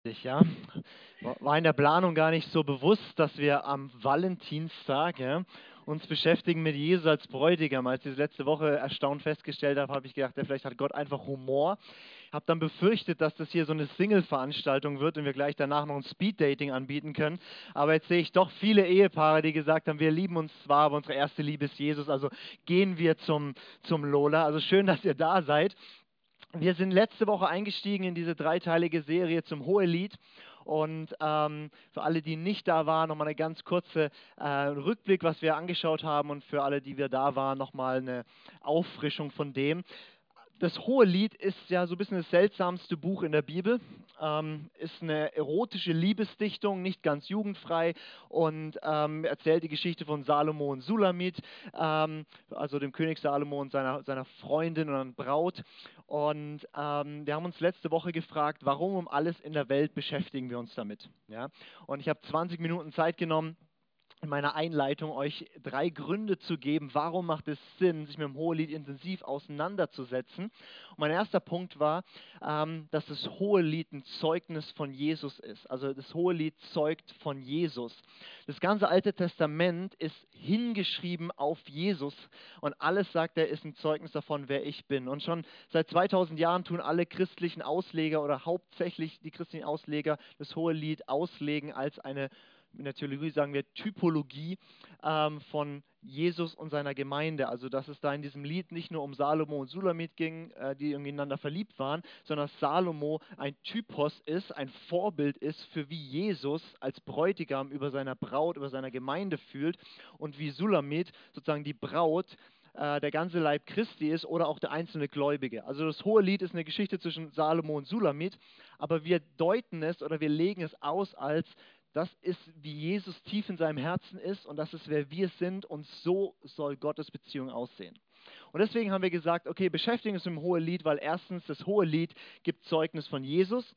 Ja, war in der Planung gar nicht so bewusst, dass wir am Valentinstag uns beschäftigen mit Jesus als Bräutigam. Als ich das letzte Woche erstaunt festgestellt habe, habe ich gedacht, ja, vielleicht hat Gott einfach Humor. Habe dann befürchtet, dass das hier so eine Single-Veranstaltung wird und wir gleich danach noch ein Speed-Dating anbieten können. Aber jetzt sehe ich doch viele Ehepaare, die gesagt haben, wir lieben uns zwar, aber unsere erste Liebe ist Jesus. Also gehen wir zum Lola. Also schön, dass ihr da seid. Wir sind letzte Woche eingestiegen in diese dreiteilige Serie zum Hohelied. Und für alle, die nicht da waren, nochmal eine ganz kurze Rückblick, was wir angeschaut haben. Und für alle, die wir da waren, nochmal eine Auffrischung von dem. Das Hohelied ist ja so ein bisschen das seltsamste Buch in der Bibel. Ist eine erotische Liebesdichtung, nicht ganz jugendfrei und erzählt die Geschichte von Salomo und Sulamit, also dem König Salomo und seiner Freundin und Braut. Und wir haben uns letzte Woche gefragt, warum um alles in der Welt beschäftigen wir uns damit? Ja? Und ich habe 20 Minuten Zeit genommen, in meiner Einleitung euch 3 Gründe zu geben, warum macht es Sinn, sich mit dem Hohelied intensiv auseinanderzusetzen. Und mein erster Punkt war, dass das Hohelied ein Zeugnis von Jesus ist. Also das Hohelied zeugt von Jesus. Das ganze Alte Testament ist hingeschrieben auf Jesus und alles, sagt er, ist ein Zeugnis davon, wer ich bin. Und schon seit 2000 Jahren tun alle christlichen Ausleger oder hauptsächlich die christlichen Ausleger das Hohelied auslegen als eine, in der Theologie sagen wir, Typologie von Jesus und seiner Gemeinde. Also dass es da in diesem Lied nicht nur um Salomo und Sulamit ging, die irgendwie ineinander verliebt waren, sondern dass Salomo ein Typos ist, ein Vorbild ist für wie Jesus als Bräutigam über seiner Braut, über seiner Gemeinde fühlt und wie Sulamit sozusagen die Braut der ganze Leib Christi ist oder auch der einzelne Gläubige. Also das Hohelied ist eine Geschichte zwischen Salomo und Sulamit, aber wir deuten es oder wir legen es aus als das ist, wie Jesus tief in seinem Herzen ist und das ist, wer wir sind und so soll Gottes Beziehung aussehen. Und deswegen haben wir gesagt, okay, beschäftigen uns mit dem Hohelied, weil erstens das Hohelied gibt Zeugnis von Jesus.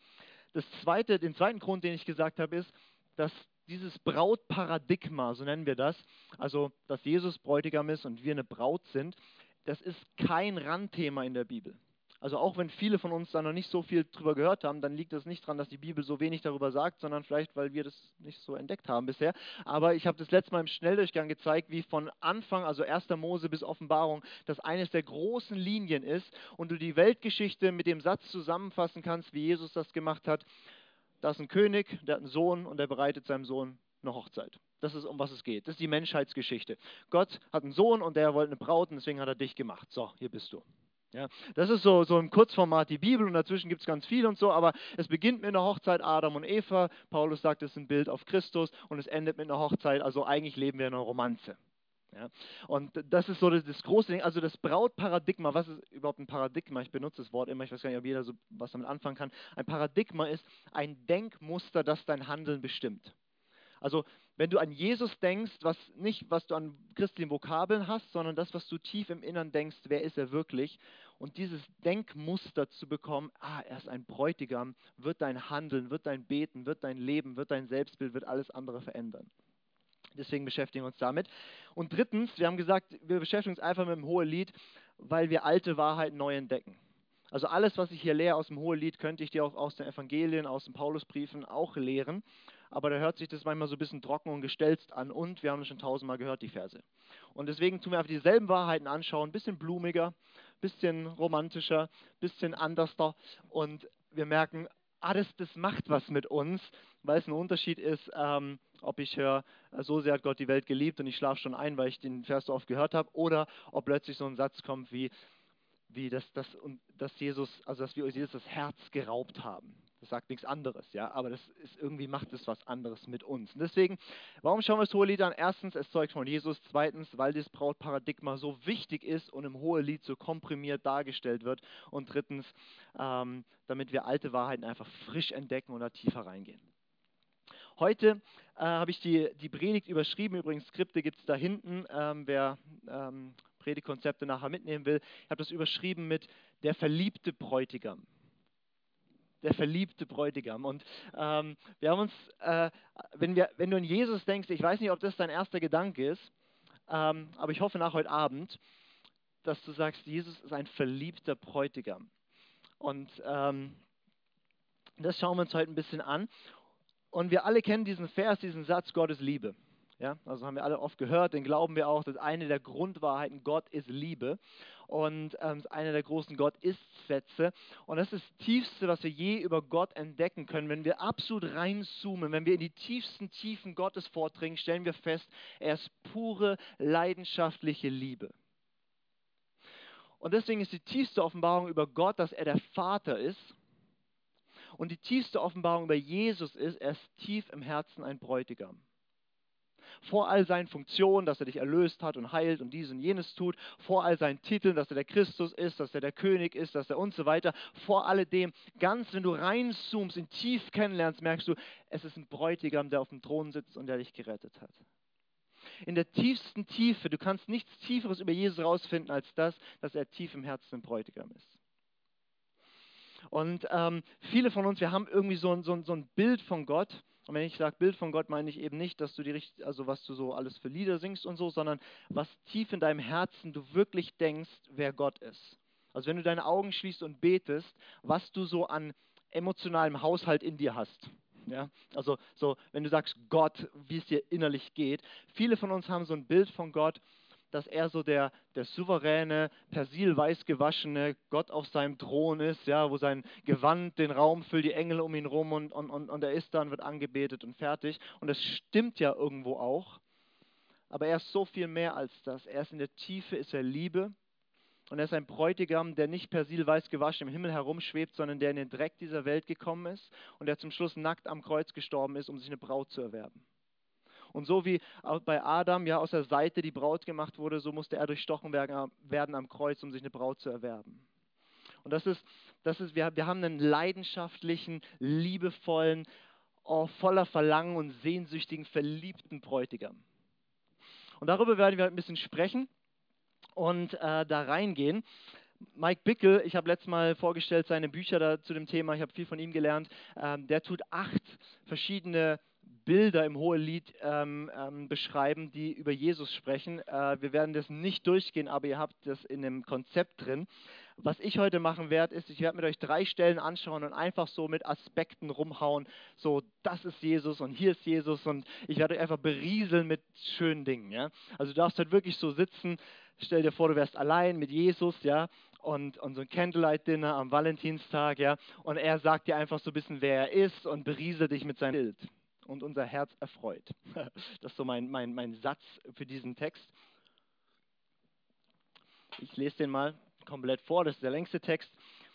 Den zweiten Grund, den ich gesagt habe, ist, dass dieses Brautparadigma, so nennen wir das, also dass Jesus Bräutigam ist und wir eine Braut sind, das ist kein Randthema in der Bibel. Also auch wenn viele von uns da noch nicht so viel drüber gehört haben, dann liegt das nicht daran, dass die Bibel so wenig darüber sagt, sondern vielleicht, weil wir das nicht so entdeckt haben bisher. Aber ich habe das letzte Mal im Schnelldurchgang gezeigt, wie von Anfang, also 1. Mose bis Offenbarung, das eines der großen Linien ist und du die Weltgeschichte mit dem Satz zusammenfassen kannst, wie Jesus das gemacht hat. Da ist ein König, der hat einen Sohn und der bereitet seinem Sohn eine Hochzeit. Das ist, um was es geht. Das ist die Menschheitsgeschichte. Gott hat einen Sohn und der wollte eine Braut und deswegen hat er dich gemacht. So, hier bist du. Ja, das ist so im Kurzformat die Bibel und dazwischen gibt es ganz viel und so, aber es beginnt mit einer Hochzeit Adam und Eva. Paulus sagt, es ist ein Bild auf Christus und es endet mit einer Hochzeit. Also eigentlich leben wir in einer Romanze. Ja? Und das ist so das große Ding, also das Brautparadigma. Was ist überhaupt ein Paradigma? Ich benutze das Wort immer, ich weiß gar nicht, ob jeder so was damit anfangen kann. Ein Paradigma ist ein Denkmuster, das dein Handeln bestimmt. Also wenn du an Jesus denkst, was nicht, was du an christlichen Vokabeln hast, sondern das, was du tief im Innern denkst, wer ist er wirklich? Und dieses Denkmuster zu bekommen, er ist ein Bräutigam, wird dein Handeln, wird dein Beten, wird dein Leben, wird dein Selbstbild, wird alles andere verändern. Deswegen beschäftigen wir uns damit. Und drittens, wir haben gesagt, wir beschäftigen uns einfach mit dem Hohelied, weil wir alte Wahrheiten neu entdecken. Also alles, was ich hier lehre aus dem Hohelied, könnte ich dir auch aus den Evangelien, aus den Paulusbriefen auch lehren. Aber da hört sich das manchmal so ein bisschen trocken und gestelzt an. Und wir haben das schon tausendmal gehört, die Verse. Und deswegen tun wir einfach dieselben Wahrheiten anschauen, ein bisschen blumiger, ein bisschen romantischer, ein bisschen anderster. Und wir merken, das macht was mit uns, weil es ein Unterschied ist, ob ich höre, so sehr hat Gott die Welt geliebt und ich schlafe schon ein, weil ich den Vers so oft gehört habe, oder ob plötzlich so ein Satz kommt wie dass Jesus, also dass wir Jesus das Herz geraubt haben. Das sagt nichts anderes, ja, aber das ist irgendwie macht es was anderes mit uns. Und deswegen, warum schauen wir das Hohelied an? Erstens, es zeugt von Jesus. Zweitens, weil das Brautparadigma so wichtig ist und im Hohelied so komprimiert dargestellt wird. Und drittens, damit wir alte Wahrheiten einfach frisch entdecken und da tiefer reingehen. Heute habe ich die Predigt überschrieben. Übrigens, Skripte gibt es da hinten. Wer Predigtkonzepte nachher mitnehmen will, ich habe das überschrieben mit der verliebte Bräutigam. Der verliebte Bräutigam. Und wir haben uns, wenn du an Jesus denkst, ich weiß nicht, ob das dein erster Gedanke ist, aber ich hoffe nach heute Abend, dass du sagst, Jesus ist ein verliebter Bräutigam. Und Das schauen wir uns heute ein bisschen an. Und wir alle kennen diesen Vers, diesen Satz, Gott ist Liebe. Ja, also haben wir alle oft gehört, den glauben wir auch, dass eine der Grundwahrheiten, Gott ist Liebe. Und ist einer der großen Gott-ist-Sätze. Und das ist das Tiefste, was wir je über Gott entdecken können. Wenn wir absolut reinzoomen, wenn wir in die tiefsten Tiefen Gottes vordringen, stellen wir fest, er ist pure, leidenschaftliche Liebe. Und deswegen ist die tiefste Offenbarung über Gott, dass er der Vater ist. Und die tiefste Offenbarung über Jesus ist, er ist tief im Herzen ein Bräutigam. Vor all seinen Funktionen, dass er dich erlöst hat und heilt und dies und jenes tut, vor all seinen Titeln, dass er der Christus ist, dass er der König ist, dass er und so weiter, vor alledem, ganz wenn du reinzoomst, ihn tief kennenlernst, merkst du, es ist ein Bräutigam, der auf dem Thron sitzt und der dich gerettet hat. In der tiefsten Tiefe, du kannst nichts Tieferes über Jesus herausfinden als das, dass er tief im Herzen ein Bräutigam ist. Und viele von uns, wir haben irgendwie so ein Bild von Gott. Und wenn ich sage Bild von Gott, meine ich eben nicht, dass du also was du so alles für Lieder singst und so, sondern was tief in deinem Herzen du wirklich denkst, wer Gott ist. Also wenn du deine Augen schließt und betest, was du so an emotionalem Haushalt in dir hast. Ja? Also so, wenn du sagst Gott, wie es dir innerlich geht. Viele von uns haben so ein Bild von Gott, dass er so der souveräne, persilweiß gewaschene Gott auf seinem Thron ist, ja, wo sein Gewand den Raum füllt, die Engel um ihn rum und er ist dann, wird angebetet und fertig. Und das stimmt ja irgendwo auch, aber er ist so viel mehr als das. Er ist in der Tiefe, ist er Liebe und er ist ein Bräutigam, der nicht persilweiß gewaschen im Himmel herumschwebt, sondern der in den Dreck dieser Welt gekommen ist und der zum Schluss nackt am Kreuz gestorben ist, um sich eine Braut zu erwerben. Und so wie auch bei Adam ja aus der Seite die Braut gemacht wurde, so musste er durchstochen werden am Kreuz, um sich eine Braut zu erwerben. Und wir haben einen leidenschaftlichen, liebevollen, voller Verlangen und sehnsüchtigen, verliebten Bräutigam. Und darüber werden wir ein bisschen sprechen und da reingehen. Mike Bickle, ich habe letztes Mal vorgestellt seine Bücher da zu dem Thema, ich habe viel von ihm gelernt. Der tut 8 verschiedene Bilder im Hohelied beschreiben, die über Jesus sprechen. Wir werden das nicht durchgehen, aber ihr habt das in dem Konzept drin. Was ich heute machen werde, ist, ich werde mit euch 3 Stellen anschauen und einfach so mit Aspekten rumhauen. So, das ist Jesus und hier ist Jesus und ich werde euch einfach berieseln mit schönen Dingen. Ja? Also du darfst halt wirklich so sitzen. Stell dir vor, du wärst allein mit Jesus, ja, und so ein Candlelight-Dinner am Valentinstag, ja, und er sagt dir einfach so ein bisschen, wer er ist und berieselt dich mit seinem Bild und unser Herz erfreut. Das ist so mein Satz für diesen Text. Ich lese den mal komplett vor, das ist der längste Text.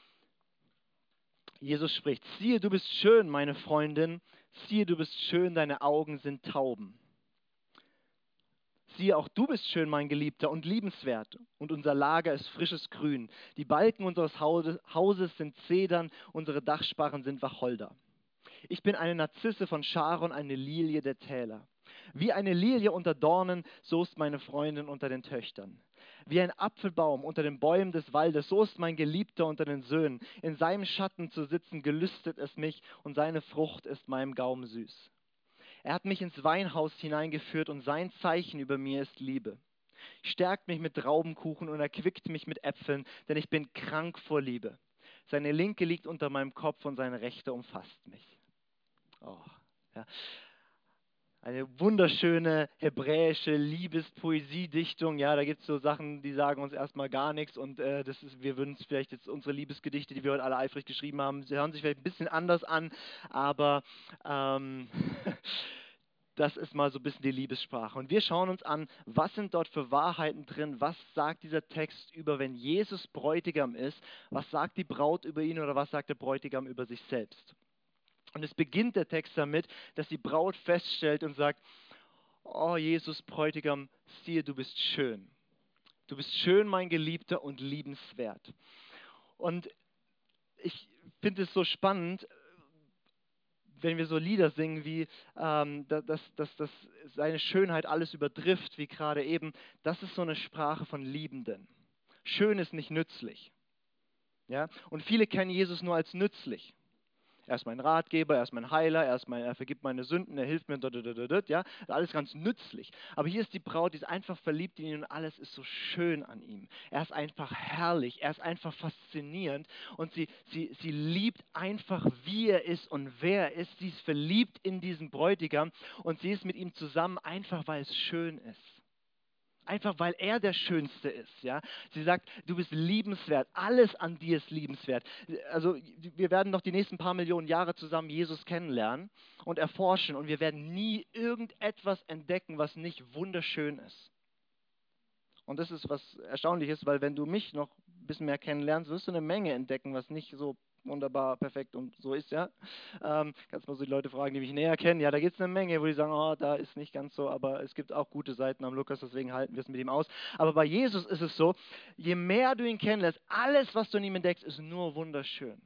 Jesus spricht, siehe, du bist schön, meine Freundin, siehe, du bist schön, deine Augen sind Tauben. Siehe, auch du bist schön, mein Geliebter, und liebenswert, und unser Lager ist frisches Grün. Die Balken unseres Hauses sind Zedern, unsere Dachsparren sind Wacholder. Ich bin eine Narzisse von Scharon, eine Lilie der Täler. Wie eine Lilie unter Dornen, so ist meine Freundin unter den Töchtern. Wie ein Apfelbaum unter den Bäumen des Waldes, so ist mein Geliebter unter den Söhnen. In seinem Schatten zu sitzen, gelüstet es mich, und seine Frucht ist meinem Gaumen süß. Er hat mich ins Weinhaus hineingeführt und sein Zeichen über mir ist Liebe. Stärkt mich mit Traubenkuchen und erquickt mich mit Äpfeln, denn ich bin krank vor Liebe. Seine Linke liegt unter meinem Kopf und seine Rechte umfasst mich. Oh, ja. Eine wunderschöne hebräische Liebespoesiedichtung. Ja, da gibt es so Sachen, die sagen uns erstmal gar nichts und wir würden es vielleicht jetzt unsere Liebesgedichte, die wir heute alle eifrig geschrieben haben, sie hören sich vielleicht ein bisschen anders an, aber das ist mal so ein bisschen die Liebessprache. Und wir schauen uns an, was sind dort für Wahrheiten drin, was sagt dieser Text über, wenn Jesus Bräutigam ist, was sagt die Braut über ihn oder was sagt der Bräutigam über sich selbst. Und es beginnt der Text damit, dass die Braut feststellt und sagt, oh Jesus Bräutigam, siehe, du bist schön. Du bist schön, mein Geliebter, und liebenswert. Und ich finde es so spannend, wenn wir so Lieder singen, wie dass seine Schönheit alles übertrifft, wie gerade eben, das ist so eine Sprache von Liebenden. Schön ist nicht nützlich. Ja? Und viele kennen Jesus nur als nützlich. Er ist mein Ratgeber, er ist mein Heiler, er vergibt meine Sünden, er hilft mir, ja, alles ganz nützlich. Aber hier ist die Braut, die ist einfach verliebt in ihn und alles ist so schön an ihm. Er ist einfach herrlich, er ist einfach faszinierend und sie liebt einfach, wie er ist und wer er ist. Sie ist verliebt in diesen Bräutigam und sie ist mit ihm zusammen, einfach weil es schön ist. Einfach weil er der Schönste ist. Ja? Sie sagt, du bist liebenswert, alles an dir ist liebenswert. Also wir werden noch die nächsten paar Millionen Jahre zusammen Jesus kennenlernen und erforschen und wir werden nie irgendetwas entdecken, was nicht wunderschön ist. Und das ist was Erstaunliches, weil wenn du mich noch ein bisschen mehr kennenlernst, wirst du eine Menge entdecken, was nicht so wunderbar, perfekt und so ist, ja. Kannst mal so die Leute fragen, die mich näher kennen. Ja, da gibt es eine Menge, wo die sagen, oh, da ist nicht ganz so, aber es gibt auch gute Seiten am Lukas, deswegen halten wir es mit ihm aus. Aber bei Jesus ist es so, je mehr du ihn kennenlernst, alles, was du in ihm entdeckst, ist nur wunderschön.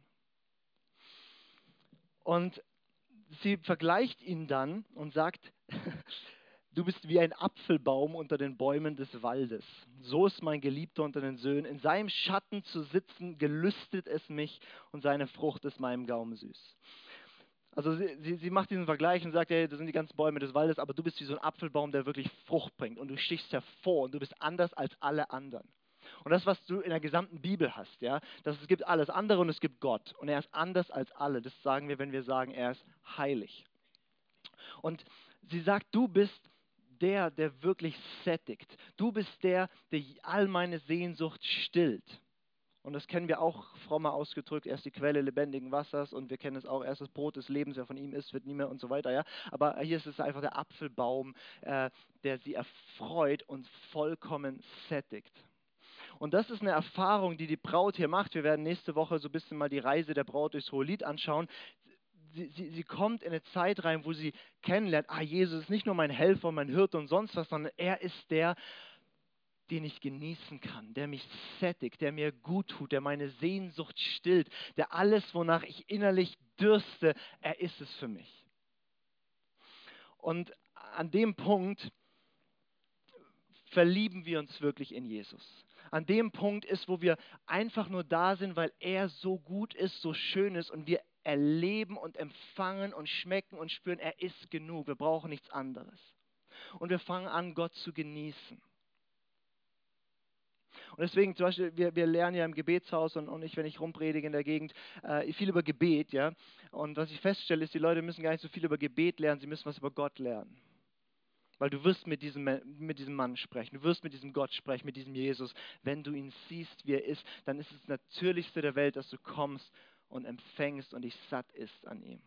Und sie vergleicht ihn dann und sagt, du bist wie ein Apfelbaum unter den Bäumen des Waldes. So ist mein Geliebter unter den Söhnen. In seinem Schatten zu sitzen, gelüstet es mich und seine Frucht ist meinem Gaumen süß. Also sie macht diesen Vergleich und sagt, hey, das sind die ganzen Bäume des Waldes, aber du bist wie so ein Apfelbaum, der wirklich Frucht bringt und du stichst hervor und du bist anders als alle anderen. Und das, was du in der gesamten Bibel hast, ja, dass es gibt alles andere und es gibt Gott und er ist anders als alle. Das sagen wir, wenn wir sagen, er ist heilig. Und sie sagt, du bist der wirklich sättigt. Du bist der all meine Sehnsucht stillt. Und das kennen wir auch frommer ausgedrückt, er ist die Quelle lebendigen Wassers und wir kennen es auch, er ist das Brot des Lebens, wer von ihm isst, wird nie mehr und so weiter. Ja? Aber hier ist es einfach der Apfelbaum, der sie erfreut und vollkommen sättigt. Und das ist eine Erfahrung, die die Braut hier macht. Wir werden nächste Woche so ein bisschen mal die Reise der Braut durchs Hohelied anschauen. Sie kommt in eine Zeit rein, wo sie kennenlernt, Jesus ist nicht nur mein Helfer, mein Hirte und sonst was, sondern er ist der, den ich genießen kann, der mich sättigt, der mir gut tut, der meine Sehnsucht stillt, der alles, wonach ich innerlich dürste, er ist es für mich. Und an dem Punkt verlieben wir uns wirklich in Jesus. An dem Punkt ist, wo wir einfach nur da sind, weil er so gut ist, so schön ist und wir erleben und empfangen und schmecken und spüren, er ist genug, wir brauchen nichts anderes. Und wir fangen an, Gott zu genießen. Und deswegen zum Beispiel, wir lernen ja im Gebetshaus und ich, wenn ich rumpredige in der Gegend, viel über Gebet. Ja? Und was ich feststelle, ist, die Leute müssen gar nicht so viel über Gebet lernen, sie müssen was über Gott lernen. Weil du wirst mit diesem Mann sprechen, du wirst mit diesem Gott sprechen, mit diesem Jesus. Wenn du ihn siehst, wie er ist, dann ist es das Natürlichste der Welt, dass du kommst und empfängst und dich satt isst an ihm.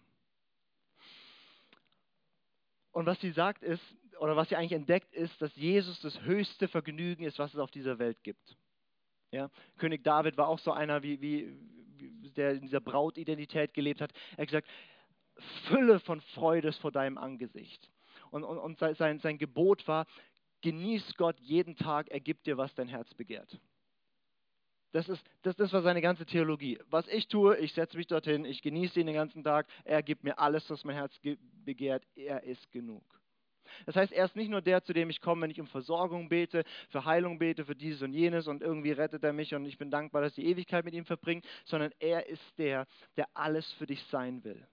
Und was sie sagt ist, oder was sie eigentlich entdeckt ist, dass Jesus das höchste Vergnügen ist, was es auf dieser Welt gibt. Ja? König David war auch so einer, der in dieser Brautidentität gelebt hat. Er hat gesagt, Fülle von Freude ist vor deinem Angesicht. Und sein Gebot war, genieß Gott jeden Tag, er gibt dir, was dein Herz begehrt. Das war seine ganze Theologie. Was ich tue, ich setze mich dorthin, ich genieße ihn den ganzen Tag, er gibt mir alles, was mein Herz begehrt, er ist genug. Das heißt, er ist nicht nur der, zu dem ich komme, wenn ich um Versorgung bete, für Heilung bete, für dieses und jenes und irgendwie rettet er mich und ich bin dankbar, dass ich die Ewigkeit mit ihm verbringe, sondern er ist der alles für dich sein will.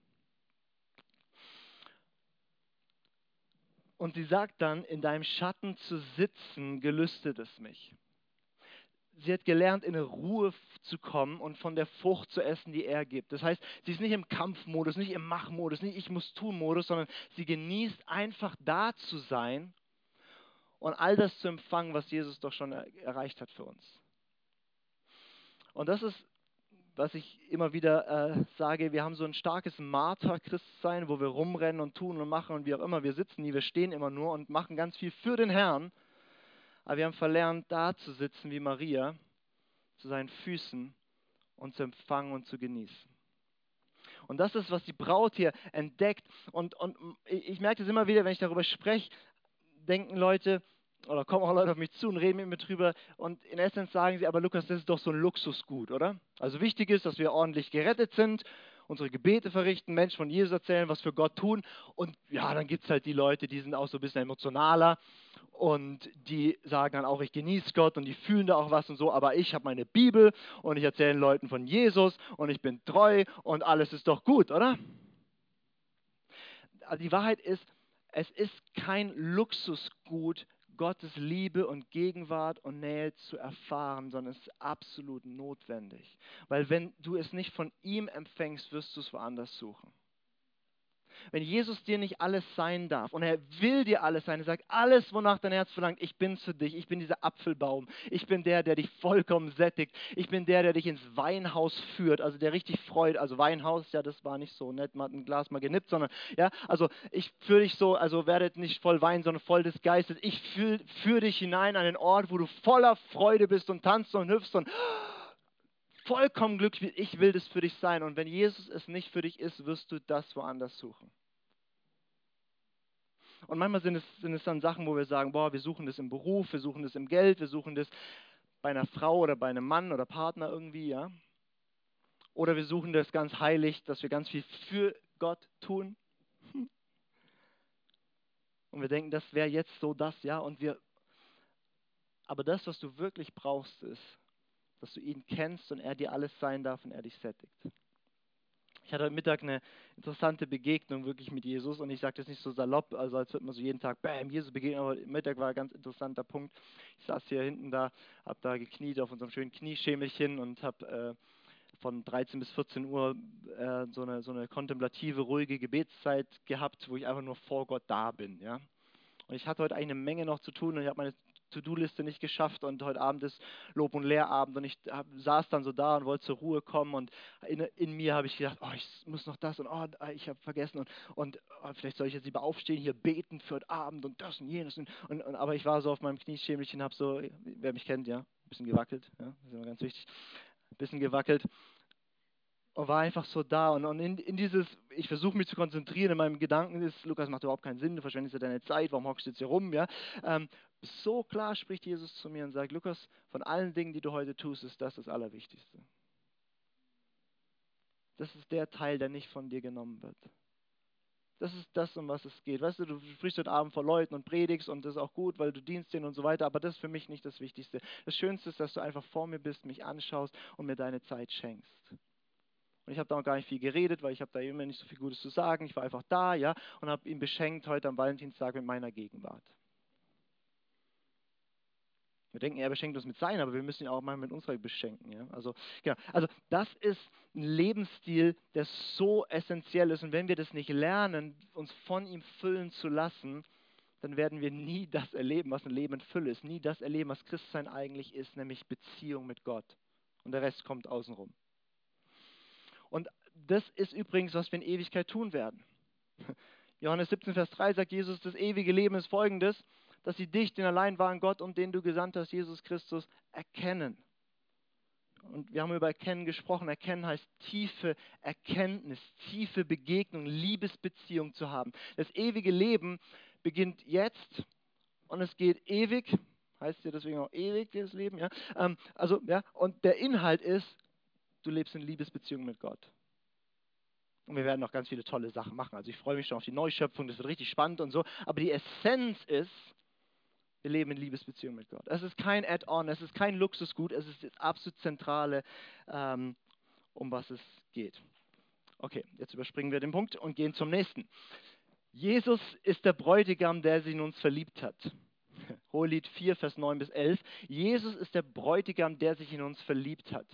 Und sie sagt dann, in deinem Schatten zu sitzen, gelüstet es mich. Sie hat gelernt, in eine Ruhe zu kommen und von der Frucht zu essen, die er gibt. Das heißt, sie ist nicht im Kampfmodus, nicht im Machmodus, nicht ich muss tun Modus, sondern sie genießt einfach da zu sein und all das zu empfangen, was Jesus doch schon erreicht hat für uns. Und das ist, was ich immer wieder sage, wir haben so ein starkes Marter-Christsein, wo wir rumrennen und tun und machen und wie auch immer, wir sitzen nie, wir stehen immer nur und machen ganz viel für den Herrn. Aber wir haben verlernt, da zu sitzen wie Maria, zu seinen Füßen und zu empfangen und zu genießen. Und das ist, was die Braut hier entdeckt. Und ich merke das immer wieder, wenn ich darüber spreche, denken Leute, oder kommen auch Leute auf mich zu und reden mit mir drüber. Und in Essenz sagen sie, aber Lukas, das ist doch so ein Luxusgut, oder? Also wichtig ist, dass wir ordentlich gerettet sind, unsere Gebete verrichten, Menschen von Jesus erzählen, was für Gott tun. Und ja, dann gibt es halt die Leute, die sind auch so ein bisschen emotionaler und die sagen dann auch, ich genieße Gott und die fühlen da auch was und so, aber ich habe meine Bibel und ich erzähle den Leuten von Jesus und ich bin treu und alles ist doch gut, oder? Also die Wahrheit ist, es ist kein Luxusgut, Gottes Liebe und Gegenwart und Nähe zu erfahren, sondern es ist absolut notwendig. Weil wenn du es nicht von ihm empfängst, wirst du es woanders suchen. Wenn Jesus dir nicht alles sein darf und er will dir alles sein, er sagt, alles, wonach dein Herz verlangt, ich bin's für dich, ich bin dieser Apfelbaum, ich bin der dich vollkommen sättigt, ich bin der dich ins Weinhaus führt, also der richtig freut, also Weinhaus, ja, das war nicht so nett, man hat ein Glas mal genippt, sondern, ja, also ich führe dich so, also werdet nicht voll Wein, sondern voll des Geistes, ich führe dich hinein an den Ort, wo du voller Freude bist und tanzt und hüpfst und vollkommen glücklich, ich will das für dich sein. Und wenn Jesus es nicht für dich ist, wirst du das woanders suchen. Und manchmal sind es dann Sachen, wo wir sagen, boah, wir suchen das im Beruf, wir suchen das im Geld, wir suchen das bei einer Frau oder bei einem Mann oder Partner irgendwie, ja. Oder wir suchen das ganz heilig, dass wir ganz viel für Gott tun. Und wir denken, das wäre jetzt so das, ja. Aber das, was du wirklich brauchst, ist, dass du ihn kennst und er dir alles sein darf und er dich sättigt. Ich hatte heute Mittag eine interessante Begegnung wirklich mit Jesus und ich sage das nicht so salopp, also als würde man so jeden Tag, bam, Jesus begegnen, aber Mittag war ein ganz interessanter Punkt. Ich saß hier hinten da, habe da gekniet auf unserem schönen Knieschemelchen und habe von 13 bis 14 Uhr so eine kontemplative, ruhige Gebetszeit gehabt, wo ich einfach nur vor Gott da bin, ja. Und ich hatte heute eigentlich eine Menge noch zu tun und ich habe meine To-Do-Liste nicht geschafft und heute Abend ist Lob- und Lehrabend und ich saß dann so da und wollte zur Ruhe kommen und in mir habe ich gedacht, oh, ich muss noch das und oh, ich habe vergessen und oh, vielleicht soll ich jetzt lieber aufstehen, hier beten für heute Abend und das und jenes. Aber ich war so auf meinem Knieschämelchen, habe so, wer mich kennt, ja, ein bisschen gewackelt, ja, das ist immer ganz wichtig, ein bisschen gewackelt und war einfach so da und in dieses, ich versuche mich zu konzentrieren, in meinem Gedanken ist, Lukas, macht überhaupt keinen Sinn, du verschwendest ja deine Zeit, warum hockst du jetzt hier rum, ja? So klar spricht Jesus zu mir und sagt, Lukas, von allen Dingen, die du heute tust, ist das Allerwichtigste. Das ist der Teil, der nicht von dir genommen wird. Das ist das, um was es geht. Weißt du, du sprichst heute Abend vor Leuten und predigst und das ist auch gut, weil du dienst denen und so weiter, aber das ist für mich nicht das Wichtigste. Das Schönste ist, dass du einfach vor mir bist, mich anschaust und mir deine Zeit schenkst. Und ich habe da auch gar nicht viel geredet, weil ich habe da immer nicht so viel Gutes zu sagen. Ich war einfach da, ja, und habe ihn beschenkt heute am Valentinstag mit meiner Gegenwart. Wir denken, er beschenkt uns mit seiner, aber wir müssen ihn auch mal mit unserer beschenken. Ja? Also, genau. Also das ist ein Lebensstil, der so essentiell ist. Und wenn wir das nicht lernen, uns von ihm füllen zu lassen, dann werden wir nie das erleben, was ein Leben in Fülle ist. Nie das erleben, was Christsein eigentlich ist, nämlich Beziehung mit Gott. Und der Rest kommt außenrum. Und das ist übrigens, was wir in Ewigkeit tun werden. Johannes 17, Vers 3 sagt Jesus, das ewige Leben ist folgendes, dass sie dich, den allein wahren Gott und den du gesandt hast, Jesus Christus, erkennen. Und wir haben über Erkennen gesprochen. Erkennen heißt tiefe Erkenntnis, tiefe Begegnung, Liebesbeziehung zu haben. Das ewige Leben beginnt jetzt und es geht ewig. Heißt ja deswegen auch ewig, das Leben. Ja? Und der Inhalt ist, du lebst in Liebesbeziehung mit Gott. Und wir werden noch ganz viele tolle Sachen machen. Also ich freue mich schon auf die Neuschöpfung, das wird richtig spannend und so. Aber die Essenz ist, wir leben in Liebesbeziehung mit Gott. Es ist kein Add-on, es ist kein Luxusgut, es ist das absolut Zentrale, um was es geht. Okay, jetzt überspringen wir den Punkt und gehen zum nächsten. Jesus ist der Bräutigam, der sich in uns verliebt hat. Hohelied 4, Vers 9 bis 11. Jesus ist der Bräutigam, der sich in uns verliebt hat.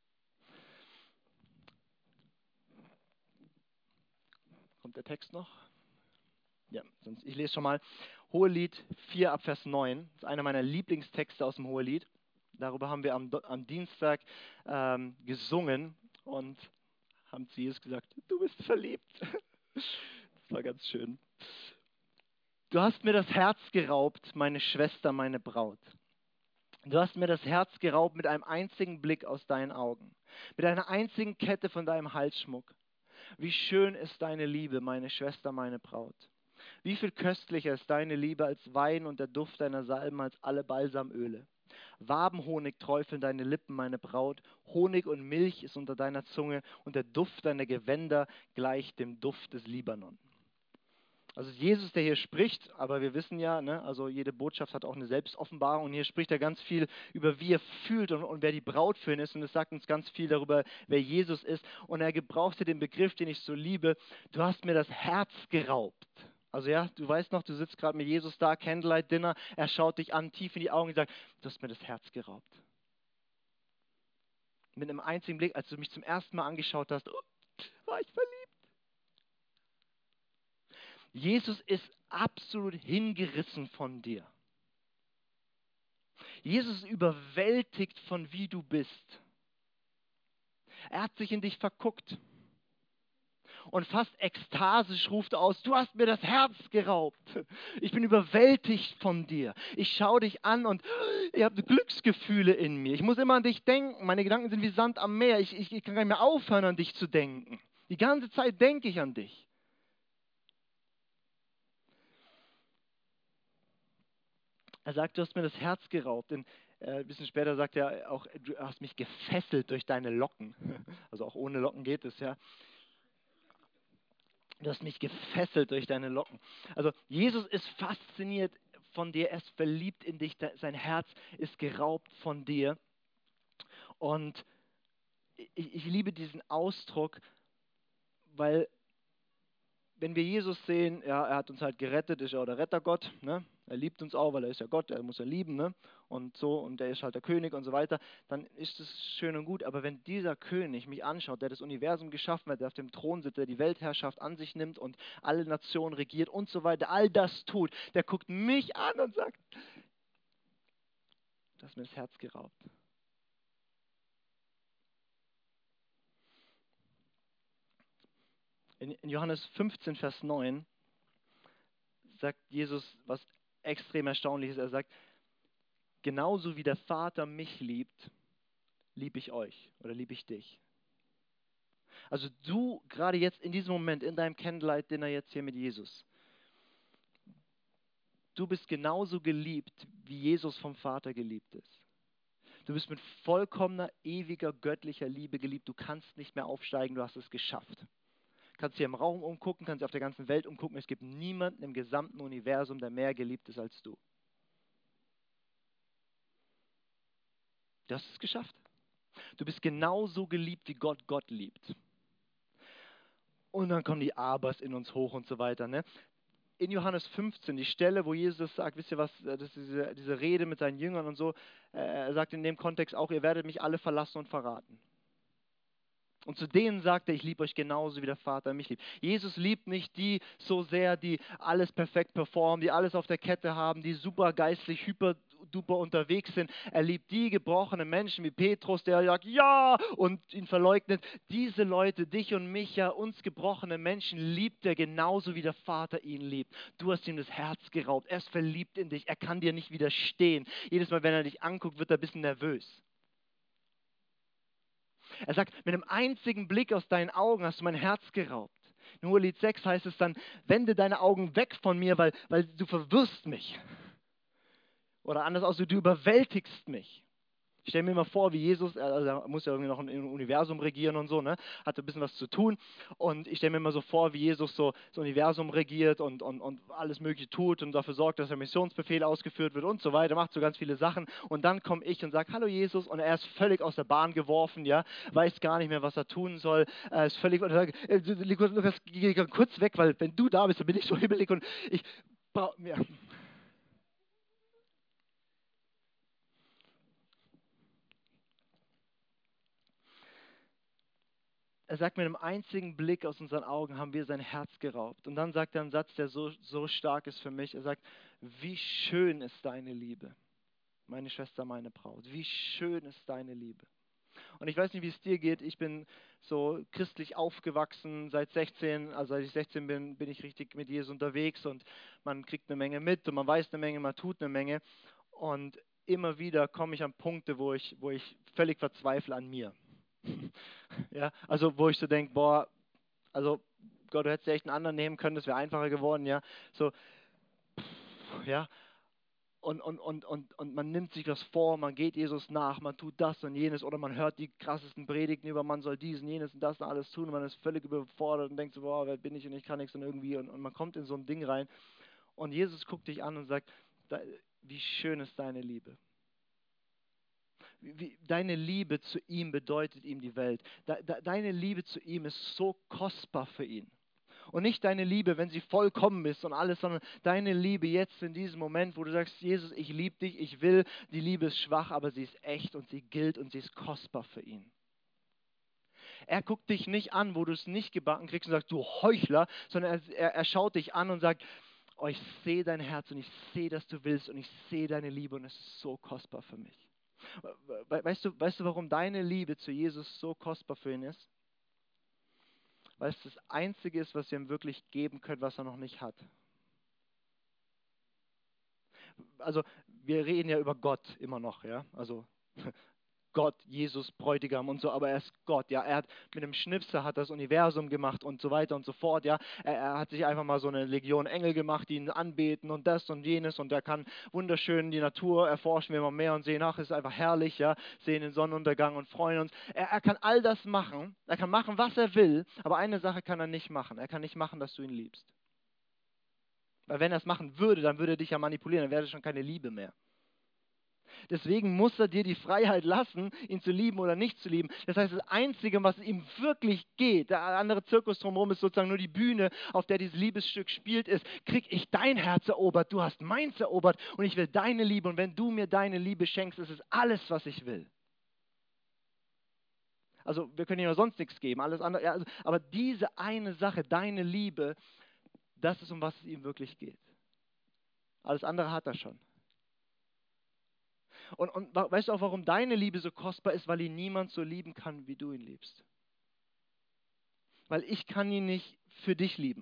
Kommt der Text noch? Ja, sonst ich lese schon mal. Hohelied 4 ab Vers 9. Das ist einer meiner Lieblingstexte aus dem Hohelied. Darüber haben wir am Dienstag gesungen und haben zu Jesus gesagt, du bist verliebt. Das war ganz schön. Du hast mir das Herz geraubt, meine Schwester, meine Braut. Du hast mir das Herz geraubt mit einem einzigen Blick aus deinen Augen, mit einer einzigen Kette von deinem Halsschmuck. Wie schön ist deine Liebe, meine Schwester, meine Braut. Wie viel köstlicher ist deine Liebe als Wein und der Duft deiner Salben als alle Balsamöle. Wabenhonig träufeln deine Lippen, meine Braut. Honig und Milch ist unter deiner Zunge und der Duft deiner Gewänder gleicht dem Duft des Libanon. Also Jesus, der hier spricht, aber wir wissen ja, ne, also jede Botschaft hat auch eine Selbstoffenbarung und hier spricht er ganz viel über, wie er fühlt und wer die Braut für ihn ist und es sagt uns ganz viel darüber, wer Jesus ist und er gebrauchte den Begriff, den ich so liebe, du hast mir das Herz geraubt. Also ja, du weißt noch, du sitzt gerade mit Jesus da, Candlelight Dinner, er schaut dich an, tief in die Augen und sagt, du hast mir das Herz geraubt. Mit einem einzigen Blick, als du mich zum ersten Mal angeschaut hast, oh, war ich verliebt. Jesus ist absolut hingerissen von dir. Jesus ist überwältigt von wie du bist. Er hat sich in dich verguckt und fast ekstasisch ruft er aus, du hast mir das Herz geraubt. Ich bin überwältigt von dir. Ich schaue dich an und ich habe Glücksgefühle in mir. Ich muss immer an dich denken. Meine Gedanken sind wie Sand am Meer. Ich kann gar nicht mehr aufhören, an dich zu denken. Die ganze Zeit denke ich an dich. Er sagt, du hast mir das Herz geraubt. Und ein bisschen später sagt er auch, du hast mich gefesselt durch deine Locken. Also auch ohne Locken geht es, ja. Du hast mich gefesselt durch deine Locken. Also Jesus ist fasziniert von dir, er ist verliebt in dich, sein Herz ist geraubt von dir. Und ich liebe diesen Ausdruck, weil wenn wir Jesus sehen, ja, er hat uns halt gerettet, ist ja auch der Rettergott, ne? Er liebt uns auch, weil er ist ja Gott, er muss ja lieben, ne? Und so, und er ist halt der König und so weiter, dann ist es schön und gut, aber wenn dieser König mich anschaut, der das Universum geschaffen hat, der auf dem Thron sitzt, der die Weltherrschaft an sich nimmt und alle Nationen regiert und so weiter, all das tut, der guckt mich an und sagt, du hast mir das Herz geraubt. In Johannes 15, Vers 9 sagt Jesus was extrem Erstaunliches. Er sagt, genauso wie der Vater mich liebt, liebe ich euch oder liebe ich dich. Also du, gerade jetzt in diesem Moment, in deinem Candlelight-Dinner jetzt hier mit Jesus, du bist genauso geliebt, wie Jesus vom Vater geliebt ist. Du bist mit vollkommener, ewiger, göttlicher Liebe geliebt. Du kannst nicht mehr aufsteigen, du hast es geschafft. Du kannst hier im Raum umgucken, kannst auf der ganzen Welt umgucken. Es gibt niemanden im gesamten Universum, der mehr geliebt ist als du. Du hast es geschafft. Du bist genauso geliebt, wie Gott liebt. Und dann kommen die Abers in uns hoch und so weiter. Ne? In Johannes 15, die Stelle, wo Jesus sagt, wisst ihr was, das ist diese Rede mit seinen Jüngern und so, er sagt in dem Kontext auch, ihr werdet mich alle verlassen und verraten. Und zu denen sagt er, ich liebe euch genauso wie der Vater mich liebt. Jesus liebt nicht die so sehr, die alles perfekt performen, die alles auf der Kette haben, die super geistlich, hyper-duper unterwegs sind. Er liebt die gebrochenen Menschen wie Petrus, der sagt, ja, und ihn verleugnet. Diese Leute, dich und mich, ja, uns gebrochene Menschen, liebt er genauso wie der Vater ihn liebt. Du hast ihm das Herz geraubt. Er ist verliebt in dich. Er kann dir nicht widerstehen. Jedes Mal, wenn er dich anguckt, wird er ein bisschen nervös. Er sagt, mit einem einzigen Blick aus deinen Augen hast du mein Herz geraubt. In Hohelied 6 heißt es dann, wende deine Augen weg von mir, weil du verwirrst mich. Oder anders aus, du überwältigst mich. Ich stelle mir immer vor, wie Jesus, also er muss ja irgendwie noch im Universum regieren und so, ne? Hat ein bisschen was zu tun. Und ich stelle mir immer so vor, wie Jesus so das Universum regiert und alles Mögliche tut und dafür sorgt, dass der Missionsbefehl ausgeführt wird und so weiter, macht so ganz viele Sachen. Und dann komme ich und sage, hallo Jesus, und er ist völlig aus der Bahn geworfen, ja, weiß gar nicht mehr, was er tun soll, ist völlig, und sagt, Lukas, geh kurz weg, weil wenn du da bist, dann bin ich so hibbelig und ich brauche, ja. Er sagt, mit einem einzigen Blick aus unseren Augen haben wir sein Herz geraubt. Und dann sagt er einen Satz, der so stark ist für mich. Er sagt, wie schön ist deine Liebe, meine Schwester, meine Braut. Wie schön ist deine Liebe. Und ich weiß nicht, wie es dir geht. Ich bin so christlich aufgewachsen. Seit 16, also seit ich 16 bin, bin ich richtig mit Jesus unterwegs. Und man kriegt eine Menge mit und man weiß eine Menge, man tut eine Menge. Und immer wieder komme ich an Punkte, wo ich völlig verzweifle an mir. Ja, also wo ich so denke, boah, also Gott, du hättest ja echt einen anderen nehmen können, das wäre einfacher geworden, ja. So, ja. und man nimmt sich was vor, man geht Jesus nach, man tut das und jenes oder man hört die krassesten Predigten über, man soll dies und jenes und das und alles tun und man ist völlig überfordert und denkt so, boah, wer bin ich und ich kann nichts und irgendwie und man kommt in so ein Ding rein und Jesus guckt dich an und sagt, wie schön ist deine Liebe. Deine Liebe zu ihm bedeutet ihm die Welt. Deine Liebe zu ihm ist so kostbar für ihn. Und nicht deine Liebe, wenn sie vollkommen ist und alles, sondern deine Liebe jetzt in diesem Moment, wo du sagst, Jesus, ich liebe dich, ich will, die Liebe ist schwach, aber sie ist echt und sie gilt und sie ist kostbar für ihn. Er guckt dich nicht an, wo du es nicht gebacken kriegst und sagst, du Heuchler, sondern er schaut dich an und sagt, oh, ich sehe dein Herz und ich sehe, dass du willst und ich sehe deine Liebe und es ist so kostbar für mich. Weißt du, warum deine Liebe zu Jesus so kostbar für ihn ist? Weil es das Einzige ist, was wir ihm wirklich geben können, was er noch nicht hat. Also wir reden ja über Gott immer noch, ja, also Gott, Jesus, Bräutigam und so, aber er ist Gott, ja, er hat mit einem Schnipsel hat das Universum gemacht und so weiter und so fort, ja, er hat sich einfach mal so eine Legion Engel gemacht, die ihn anbeten und das und jenes und er kann wunderschön die Natur erforschen, wir immer mehr und sehen, ach, es ist einfach herrlich, ja, sehen den Sonnenuntergang und freuen uns, er kann all das machen, er kann machen, was er will, aber eine Sache kann er nicht machen, er kann nicht machen, dass du ihn liebst. Weil wenn er es machen würde, dann würde er dich ja manipulieren, dann wäre es schon keine Liebe mehr. Deswegen muss er dir die Freiheit lassen, ihn zu lieben oder nicht zu lieben. Das heißt, das Einzige, was ihm wirklich geht, der andere Zirkus drumherum ist sozusagen nur die Bühne, auf der dieses Liebesstück spielt, ist, krieg ich dein Herz erobert, du hast meins erobert und ich will deine Liebe. Und wenn du mir deine Liebe schenkst, ist es alles, was ich will. Also wir können ihm ja sonst nichts geben, alles andere. Ja, also, aber diese eine Sache, deine Liebe, das ist, um was es ihm wirklich geht. Alles andere hat er schon. Und weißt du auch, warum deine Liebe so kostbar ist? Weil ihn niemand so lieben kann, wie du ihn liebst. Weil ich kann ihn nicht für dich lieben.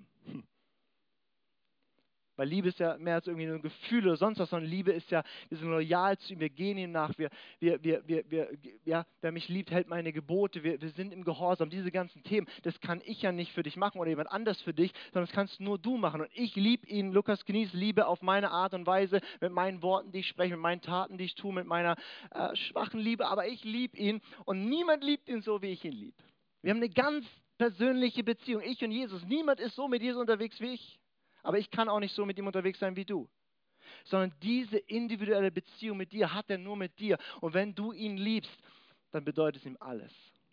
Weil Liebe ist ja mehr als irgendwie nur ein Gefühl oder sonst was, sondern Liebe ist ja, wir sind loyal zu ihm, wir gehen ihm nach, ja, wer mich liebt, hält meine Gebote, wir sind im Gehorsam, diese ganzen Themen, das kann ich ja nicht für dich machen oder jemand anders für dich, sondern das kannst nur du machen. Und ich liebe ihn, Lukas genießt Liebe auf meine Art und Weise, mit meinen Worten, die ich spreche, mit meinen Taten, die ich tue, mit meiner schwachen Liebe, aber ich liebe ihn und niemand liebt ihn so, wie ich ihn liebe. Wir haben eine ganz persönliche Beziehung, ich und Jesus. Niemand ist so mit Jesus unterwegs wie ich. Aber ich kann auch nicht so mit ihm unterwegs sein wie du. Sondern diese individuelle Beziehung mit dir hat er nur mit dir. Und wenn du ihn liebst, dann bedeutet es ihm alles.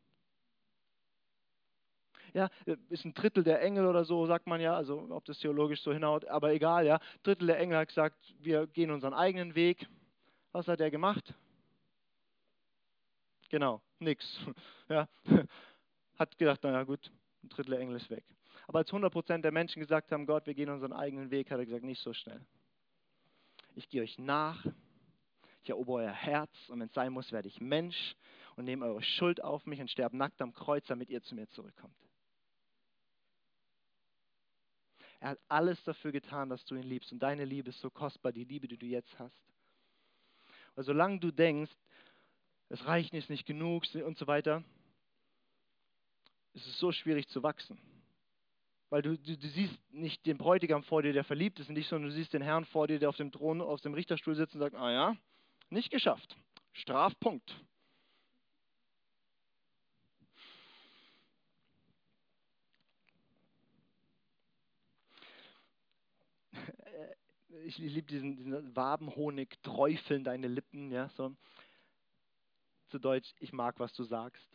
Ja, ist ein Drittel der Engel oder so, sagt man ja, also ob das theologisch so hinhaut, aber egal, ja. Drittel der Engel hat gesagt, wir gehen unseren eigenen Weg. Was hat er gemacht? Genau, nix. Ja, hat gedacht, naja gut, ein Drittel der Engel ist weg. Aber als 100% der Menschen gesagt haben, Gott, wir gehen unseren eigenen Weg, hat er gesagt, nicht so schnell. Ich gehe euch nach, ich erober euer Herz und wenn es sein muss, werde ich Mensch und nehme eure Schuld auf mich und sterbe nackt am Kreuz, damit ihr zu mir zurückkommt. Er hat alles dafür getan, dass du ihn liebst und deine Liebe ist so kostbar, die Liebe, die du jetzt hast. Weil solange du denkst, es reicht nicht, ist nicht genug und so weiter, ist es so schwierig zu wachsen. Weil du siehst nicht den Bräutigam vor dir, der verliebt ist in dich, sondern du siehst den Herrn vor dir, der auf dem Thron, auf dem Richterstuhl sitzt und sagt, ah ja, nicht geschafft. Strafpunkt. Ich liebe diesen Wabenhonig, träufeln deine Lippen, ja, so. Zu Deutsch, ich mag, was du sagst.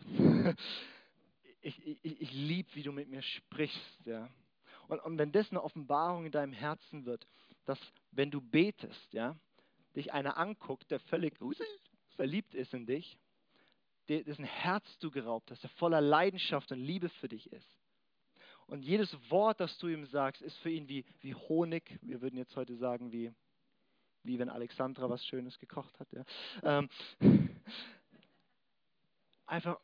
Ich liebe, wie du mit mir sprichst, ja. Und wenn das eine Offenbarung in deinem Herzen wird, dass, wenn du betest, ja, dich einer anguckt, der völlig verliebt ist in dich, dessen Herz du geraubt hast, der voller Leidenschaft und Liebe für dich ist. Und jedes Wort, das du ihm sagst, ist für ihn wie Honig. Wir würden jetzt heute sagen, wie wenn Alexandra was Schönes gekocht hat. Ja. Einfach,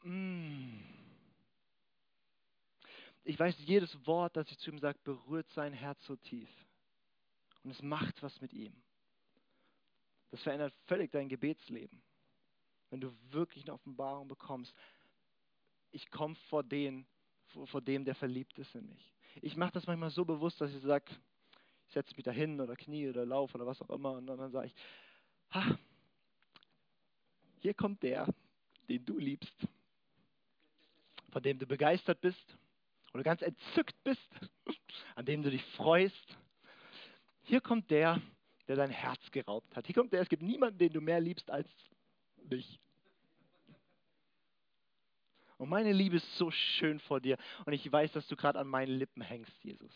ich weiß, jedes Wort, das ich zu ihm sage, berührt sein Herz so tief. Und es macht was mit ihm. Das verändert völlig dein Gebetsleben. Wenn du wirklich eine Offenbarung bekommst, ich komme vor dem, der verliebt ist in mich. Ich mache das manchmal so bewusst, dass ich sage, ich setze mich da hin oder knie oder laufe oder was auch immer und dann sage ich, ha, hier kommt der, den du liebst, von dem du begeistert bist oder ganz entzückt bist, an dem du dich freust. Hier kommt der dein Herz geraubt hat. Hier kommt der, es gibt niemanden, den du mehr liebst als mich. Und meine Liebe ist so schön vor dir. Und ich weiß, dass du gerade an meinen Lippen hängst, Jesus.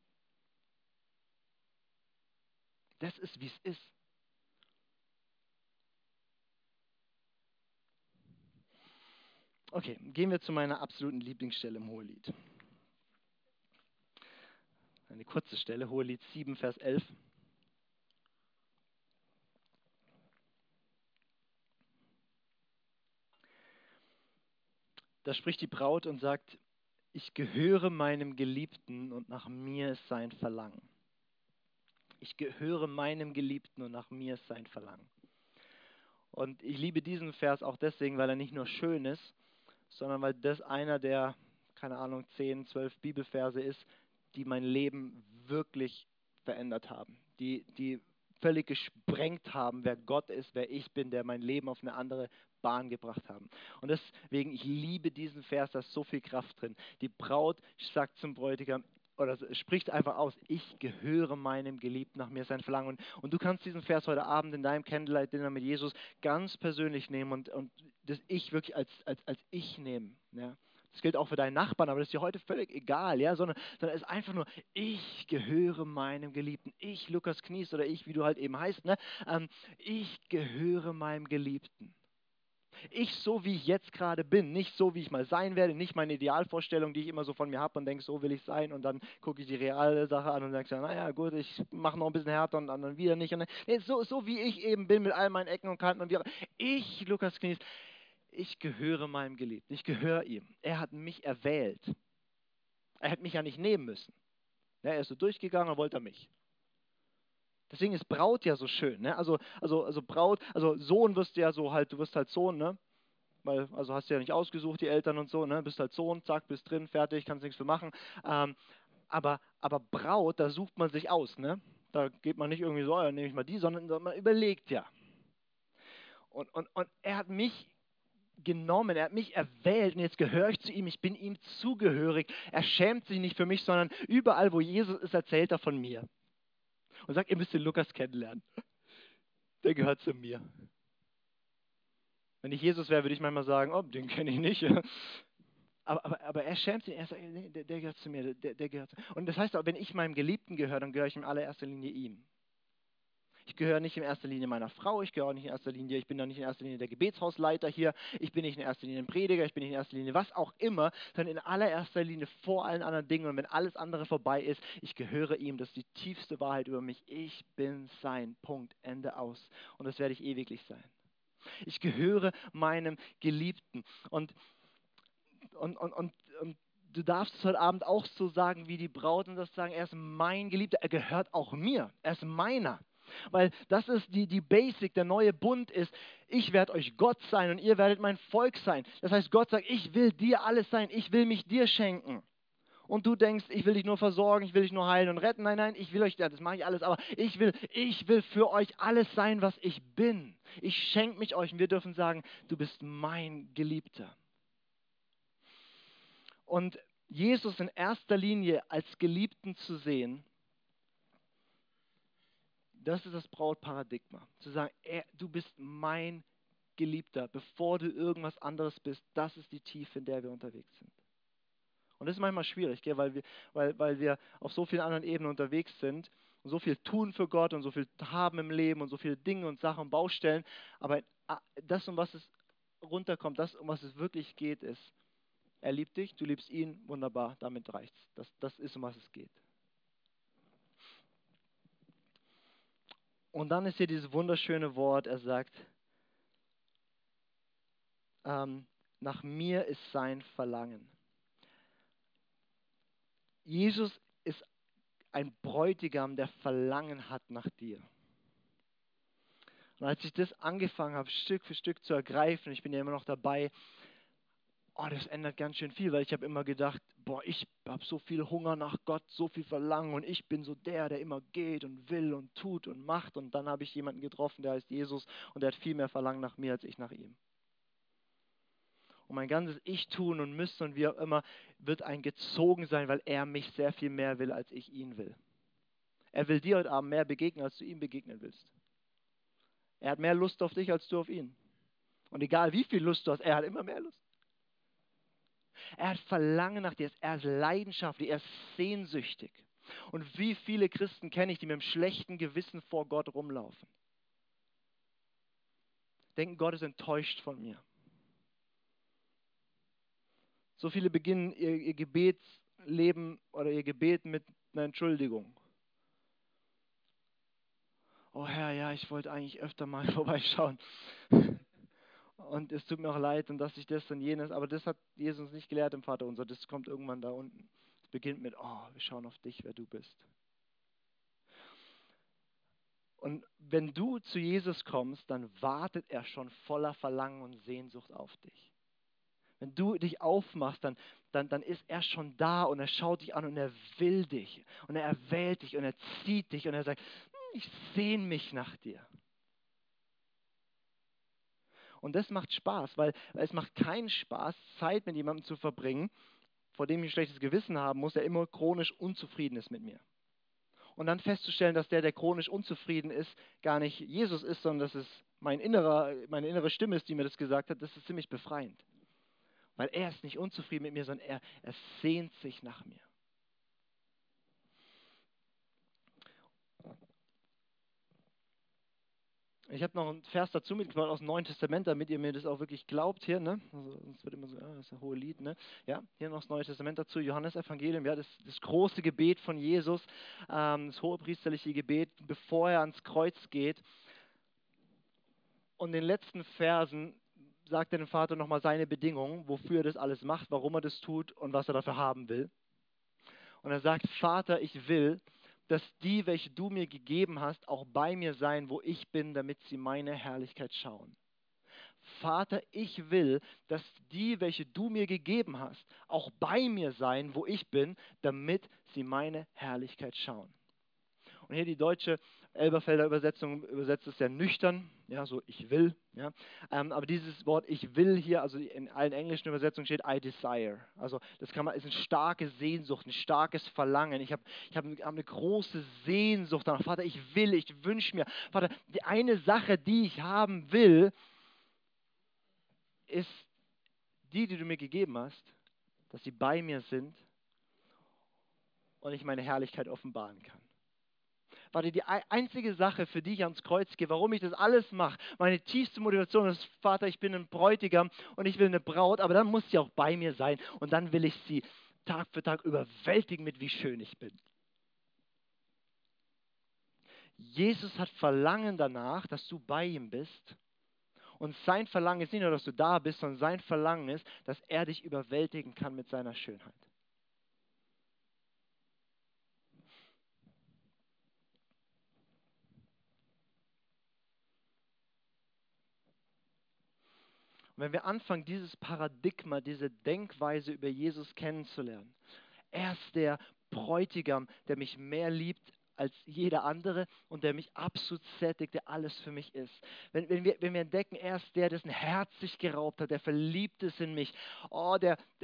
Das ist, wie es ist. Okay, gehen wir zu meiner absoluten Lieblingsstelle im Hohelied. Eine kurze Stelle, Hohelied 7, Vers 11. Da spricht die Braut und sagt, ich gehöre meinem Geliebten und nach mir ist sein Verlangen. Ich gehöre meinem Geliebten und nach mir ist sein Verlangen. Und ich liebe diesen Vers auch deswegen, weil er nicht nur schön ist, sondern weil das einer der, keine Ahnung, 10, 12 Bibelverse ist, die mein Leben wirklich verändert haben. Die völlig gesprengt haben, wer Gott ist, wer ich bin, der mein Leben auf eine andere Bahn gebracht haben. Und deswegen, ich liebe diesen Vers, da ist so viel Kraft drin. Die Braut sagt zum Bräutigam, oder spricht einfach aus, ich gehöre meinem Geliebten, nach mir ist sein Verlangen. Und du kannst diesen Vers heute Abend in deinem Candlelight-Dinner mit Jesus ganz persönlich nehmen und das Ich wirklich als Ich nehmen. Ja? Das gilt auch für deinen Nachbarn, aber das ist dir heute völlig egal, ja? sondern es ist einfach nur, ich gehöre meinem Geliebten. Ich, Lukas Knies, oder ich, wie du halt eben heißt, ne? Ich gehöre meinem Geliebten. Ich so, wie ich jetzt gerade bin, nicht so, wie ich mal sein werde, nicht meine Idealvorstellung, die ich immer so von mir habe und denke, so will ich sein und dann gucke ich die reale Sache an und denke, naja gut, ich mache noch ein bisschen härter und dann wieder nicht. Und dann, nee, so wie ich eben bin mit all meinen Ecken und Kanten und wie auch. Ich, Lukas Knies, ich gehöre meinem Geliebten, ich gehöre ihm. Er hat mich erwählt. Er hätte mich ja nicht nehmen müssen. Ja, er ist so durchgegangen und wollte mich. Deswegen ist Braut ja so schön. Ne? Also Braut, also Sohn wirst du ja so halt, du wirst halt Sohn, ne? Weil, also hast du ja nicht ausgesucht, die Eltern und so, ne? Bist halt Sohn, zack, bist drin, fertig, kannst nichts für machen. Aber Braut, da sucht man sich aus, ne? Da geht man nicht irgendwie so, ja, nehme ich mal die, sondern man überlegt ja. Und er hat mich genommen, er hat mich erwählt und jetzt gehöre ich zu ihm, ich bin ihm zugehörig. Er schämt sich nicht für mich, sondern überall, wo Jesus ist, erzählt er von mir. Und sagt, ihr müsst den Lukas kennenlernen. Der gehört zu mir. Wenn ich Jesus wäre, würde ich manchmal sagen, oh, den kenne ich nicht. Aber er schämt sich, er sagt, nee, der gehört zu mir, der gehört zu mir. Und das heißt auch, wenn ich meinem Geliebten gehöre, dann gehöre ich in allererster Linie ihm. Ich gehöre nicht in erster Linie meiner Frau, ich gehöre nicht in erster Linie, ich bin da nicht in erster Linie der Gebetshausleiter hier, ich bin nicht in erster Linie ein Prediger, ich bin nicht in erster Linie was auch immer, sondern in allererster Linie vor allen anderen Dingen. Und wenn alles andere vorbei ist, ich gehöre ihm, das ist die tiefste Wahrheit über mich. Ich bin sein, Punkt, Ende aus. Und das werde ich ewiglich sein. Ich gehöre meinem Geliebten. Und du darfst es heute Abend auch so sagen wie die Braut und das sagen, er ist mein Geliebter, er gehört auch mir, er ist meiner. Weil das ist die Basic, der neue Bund ist, ich werde euch Gott sein und ihr werdet mein Volk sein. Das heißt, Gott sagt, ich will dir alles sein, ich will mich dir schenken. Und du denkst, ich will dich nur versorgen, ich will dich nur heilen und retten. Nein, nein, ich will euch, ja, das mache ich alles, aber ich will für euch alles sein, was ich bin. Ich schenke mich euch und wir dürfen sagen, du bist mein Geliebter. Und Jesus in erster Linie als Geliebten zu sehen, das ist das Brautparadigma. Zu sagen, du bist mein Geliebter, bevor du irgendwas anderes bist, das ist die Tiefe, in der wir unterwegs sind. Und das ist manchmal schwierig, gell, weil wir auf so vielen anderen Ebenen unterwegs sind und so viel tun für Gott und so viel haben im Leben und so viele Dinge und Sachen und Baustellen. Aber das, um was es runterkommt, das, um was es wirklich geht, ist, er liebt dich, du liebst ihn, wunderbar, damit reicht's. Das ist, um was es geht. Und dann ist hier dieses wunderschöne Wort, er sagt, nach mir ist sein Verlangen. Jesus ist ein Bräutigam, der Verlangen hat nach dir. Und als ich das angefangen habe, Stück für Stück zu ergreifen, ich bin ja immer noch dabei, oh, das ändert ganz schön viel, weil ich habe immer gedacht, boah, ich habe so viel Hunger nach Gott, so viel Verlangen und ich bin so der immer geht und will und tut und macht. Und dann habe ich jemanden getroffen, der heißt Jesus und der hat viel mehr Verlangen nach mir als ich nach ihm. Und mein ganzes Ich tun und müssen und wie auch immer wird ein gezogen sein, weil er mich sehr viel mehr will, als ich ihn will. Er will dir heute Abend mehr begegnen, als du ihm begegnen willst. Er hat mehr Lust auf dich, als du auf ihn. Und egal wie viel Lust du hast, er hat immer mehr Lust. Er hat Verlangen nach dir, er ist leidenschaftlich, er ist sehnsüchtig. Und wie viele Christen kenne ich, die mit einem schlechten Gewissen vor Gott rumlaufen? Denken, Gott ist enttäuscht von mir. So viele beginnen ihr Gebetsleben oder ihr Gebet mit einer Entschuldigung. Oh Herr, ja, ich wollte eigentlich öfter mal vorbeischauen. Und es tut mir auch leid und dass ich das und jenes, aber das hat Jesus nicht gelehrt im Vater unser. Das kommt irgendwann da unten. Es beginnt mit, oh, wir schauen auf dich, wer du bist. Und wenn du zu Jesus kommst, dann wartet er schon voller Verlangen und Sehnsucht auf dich. Wenn du dich aufmachst, dann ist er schon da und er schaut dich an und er will dich. Und er erwählt dich und er zieht dich und er sagt, ich sehne mich nach dir. Und das macht Spaß, weil es macht keinen Spaß, Zeit mit jemandem zu verbringen, vor dem ich ein schlechtes Gewissen haben muss, der immer chronisch unzufrieden ist mit mir. Und dann festzustellen, dass der chronisch unzufrieden ist, gar nicht Jesus ist, sondern dass es meine innere Stimme ist, die mir das gesagt hat, das ist ziemlich befreiend. Weil er ist nicht unzufrieden mit mir, sondern er sehnt sich nach mir. Ich habe noch einen Vers dazu mitgebracht aus dem Neuen Testament, damit ihr mir das auch wirklich glaubt hier. Ne? Also, sonst wird immer so, das ist ein hohes Lied. Ne? Ja, hier noch das Neue Testament dazu, Johannes Evangelium, ja, das große Gebet von Jesus, das hohepriesterliche Gebet, bevor er ans Kreuz geht. Und in den letzten Versen sagt er dem Vater nochmal seine Bedingungen, wofür er das alles macht, warum er das tut und was er dafür haben will. Und er sagt, Vater, ich will, dass die, welche du mir gegeben hast, auch bei mir sein, wo ich bin, damit sie meine Herrlichkeit schauen. Vater, ich will, dass die, welche du mir gegeben hast, auch bei mir sein, wo ich bin, damit sie meine Herrlichkeit schauen. Und hier die deutsche Elberfelder Übersetzung übersetzt es sehr nüchtern, ja, so ich will. Ja. Aber dieses Wort ich will hier, also in allen englischen Übersetzungen steht I desire. Also das ist eine starke Sehnsucht, ein starkes Verlangen. Ich habe eine große Sehnsucht danach. Vater, ich will, ich wünsche mir. Vater, die eine Sache, die ich haben will, ist die du mir gegeben hast, dass sie bei mir sind und ich meine Herrlichkeit offenbaren kann. Warte, die einzige Sache, für die ich ans Kreuz gehe, warum ich das alles mache, meine tiefste Motivation ist, Vater, ich bin ein Bräutigam und ich will eine Braut, aber dann muss sie auch bei mir sein und dann will ich sie Tag für Tag überwältigen mit, wie schön ich bin. Jesus hat Verlangen danach, dass du bei ihm bist. Und sein Verlangen ist nicht nur, dass du da bist, sondern sein Verlangen ist, dass er dich überwältigen kann mit seiner Schönheit. Und wenn wir anfangen, dieses Paradigma, diese Denkweise über Jesus kennenzulernen, er ist der Bräutigam, der mich mehr liebt als jeder andere und der mich absolut sättigt, der alles für mich ist. Wenn wir entdecken, er ist der, dessen Herz sich geraubt hat, der verliebt ist in mich. Oh,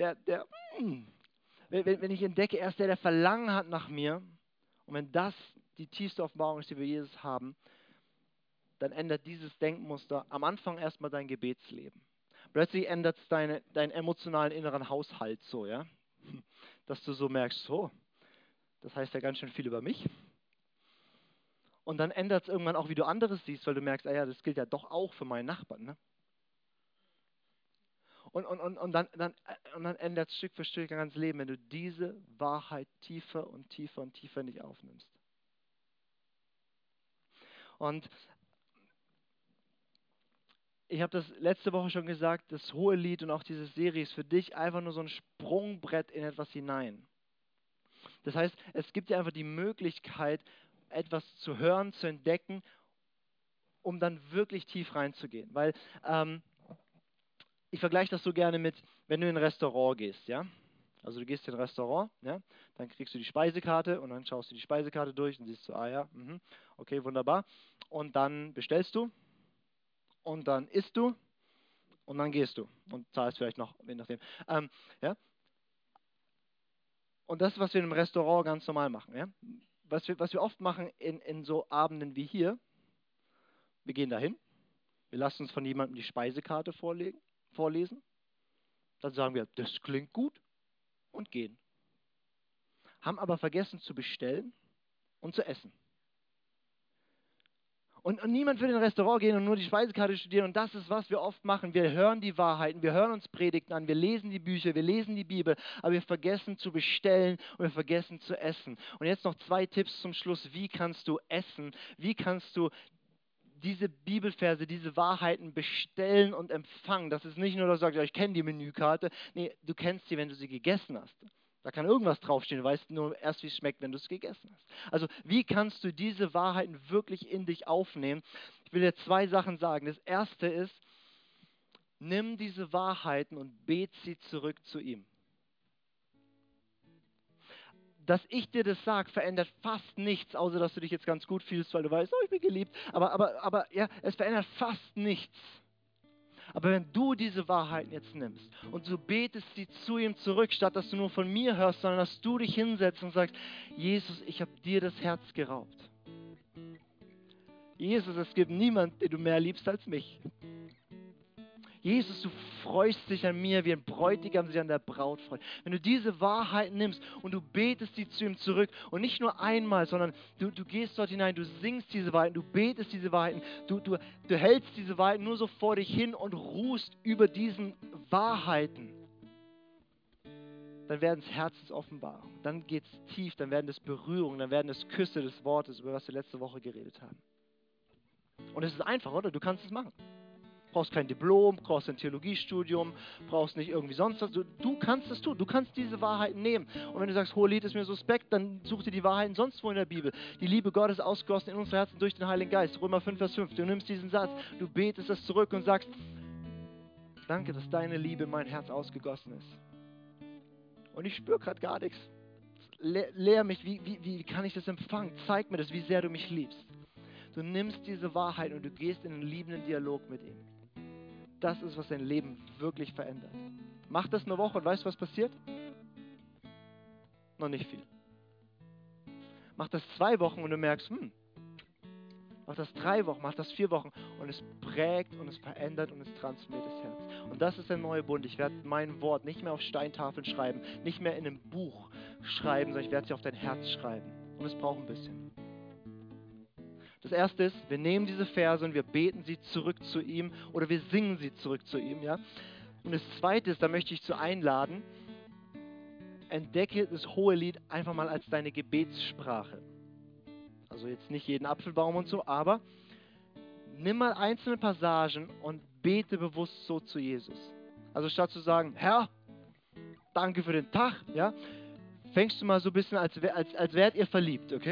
wenn ich entdecke, er ist der, der Verlangen hat nach mir. Und wenn das die tiefste Offenbarung ist, die wir Jesus haben, dann ändert dieses Denkmuster am Anfang erstmal dein Gebetsleben. Plötzlich ändert es deinen emotionalen inneren Haushalt so, ja, dass du so merkst, so, das heißt ja ganz schön viel über mich. Und dann ändert es irgendwann auch, wie du anderes siehst, weil du merkst, ah ja, das gilt ja doch auch für meinen Nachbarn. Ne? Und dann ändert es Stück für Stück dein ganzes Leben, wenn du diese Wahrheit tiefer und tiefer und tiefer in dich aufnimmst. Und ich habe das letzte Woche schon gesagt, das Hohelied und auch diese Serie ist für dich einfach nur so ein Sprungbrett in etwas hinein. Das heißt, es gibt dir einfach die Möglichkeit, etwas zu hören, zu entdecken, um dann wirklich tief reinzugehen. Weil ich vergleiche das so gerne mit, wenn du in ein Restaurant gehst, ja, also du gehst in ein Restaurant, ja, dann kriegst du die Speisekarte und dann schaust du die Speisekarte durch und siehst du, ah ja, okay, wunderbar. Und dann bestellst du und dann isst du und dann gehst du und zahlst vielleicht noch, je nachdem. Ja. Und das, was wir im Restaurant ganz normal machen, ja, was wir oft machen in so Abenden wie hier, wir gehen dahin, wir lassen uns von jemandem die Speisekarte vorlesen, dann sagen wir, das klingt gut und gehen. Haben aber vergessen zu bestellen und zu essen. Und niemand will in ein Restaurant gehen und nur die Speisekarte studieren. Und das ist, was wir oft machen. Wir hören die Wahrheiten, wir hören uns Predigten an, wir lesen die Bücher, wir lesen die Bibel, aber wir vergessen zu bestellen und wir vergessen zu essen. Und jetzt noch 2 Tipps zum Schluss. Wie kannst du essen? Wie kannst du diese Bibelverse, diese Wahrheiten bestellen und empfangen? Das ist nicht nur, dass du sagst, ja, ich kenne die Menükarte. Nee, du kennst sie, wenn du sie gegessen hast. Da kann irgendwas draufstehen, du weißt nur erst, wie es schmeckt, wenn du es gegessen hast. Also, wie kannst du diese Wahrheiten wirklich in dich aufnehmen? Ich will dir 2 Sachen sagen. Das erste ist, nimm diese Wahrheiten und bet sie zurück zu ihm. Dass ich dir das sage, verändert fast nichts, außer dass du dich jetzt ganz gut fühlst, weil du weißt, oh, ich bin geliebt. Aber ja, es verändert fast nichts. Aber wenn du diese Wahrheiten jetzt nimmst und du betest sie zu ihm zurück, statt dass du nur von mir hörst, sondern dass du dich hinsetzt und sagst, Jesus, ich habe dir das Herz geraubt. Jesus, es gibt niemanden, den du mehr liebst als mich. Jesus, du freust dich an mir, wie ein Bräutigam sich an der Braut freut. Wenn du diese Wahrheit nimmst und du betest sie zu ihm zurück und nicht nur einmal, sondern du gehst dort hinein, du singst diese Wahrheiten, du betest diese Wahrheiten, du hältst diese Wahrheiten nur so vor dich hin und ruhst über diesen Wahrheiten, dann werden es Herzensoffenbarungen, dann geht es tief, dann werden es Berührungen, dann werden es Küsse des Wortes, über was wir letzte Woche geredet haben. Und es ist einfach, oder? Du kannst es machen. Brauchst kein Diplom, brauchst ein Theologiestudium, brauchst nicht irgendwie sonst was. Du kannst es tun. Du kannst diese Wahrheiten nehmen. Und wenn du sagst, Hohelied ist mir suspekt, dann such dir die Wahrheiten sonst wo in der Bibel. Die Liebe Gottes ausgegossen in unsere Herzen durch den Heiligen Geist. Römer 5, Vers 5. Du nimmst diesen Satz, du betest es zurück und sagst, danke, dass deine Liebe in mein Herz ausgegossen ist. Und ich spüre gerade gar nichts. Lehr mich, wie kann ich das empfangen? Zeig mir das, wie sehr du mich liebst. Du nimmst diese Wahrheit und du gehst in einen liebenden Dialog mit ihm. Das ist, was dein Leben wirklich verändert. Mach das eine Woche und weißt du, was passiert? Noch nicht viel. Mach das 2 Wochen und du merkst, mach das 3 Wochen, mach das 4 Wochen und es prägt und es verändert und es transformiert das Herz. Und das ist der neue Bund. Ich werde mein Wort nicht mehr auf Steintafeln schreiben, nicht mehr in einem Buch schreiben, sondern ich werde sie auf dein Herz schreiben. Und es braucht ein bisschen. Das erste ist, wir nehmen diese Verse und wir beten sie zurück zu ihm oder wir singen sie zurück zu ihm. Ja? Und das zweite ist, da möchte ich zu einladen, entdecke das Hohelied einfach mal als deine Gebetssprache. Also jetzt nicht jeden Apfelbaum und so, aber nimm mal einzelne Passagen und bete bewusst so zu Jesus. Also statt zu sagen, Herr, danke für den Tag, ja, fängst du mal so ein bisschen, als wärt ihr verliebt, okay?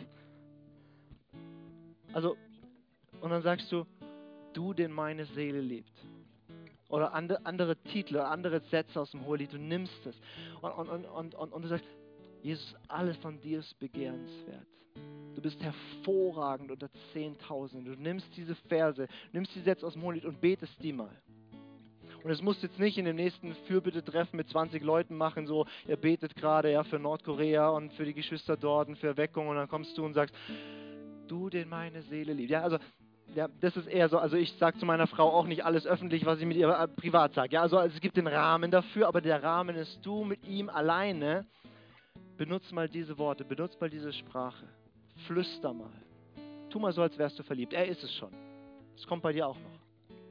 Also, und dann sagst du, du, den meine Seele liebt. Oder andere Titel, oder andere Sätze aus dem Hohelied, du nimmst es. Und du sagst, Jesus, alles von dir ist begehrenswert. Du bist hervorragend unter 10.000. Du nimmst diese Verse, nimmst die Sätze aus dem Hohelied und betest die mal. Und es musst jetzt nicht in dem nächsten Fürbitte-Treffen mit 20 Leuten machen, so, ihr betet gerade ja, für Nordkorea und für die Geschwister dort und für Erweckung und dann kommst du und sagst, du, den meine Seele liebt. Ja, also, ja, das ist eher so, also ich sage zu meiner Frau auch nicht alles öffentlich, was ich mit ihr privat sage. Ja, also es gibt den Rahmen dafür, aber der Rahmen ist du mit ihm alleine. Benutz mal diese Worte, benutz mal diese Sprache. Flüster mal. Tu mal so, als wärst du verliebt. Er ist es schon. Es kommt bei dir auch noch.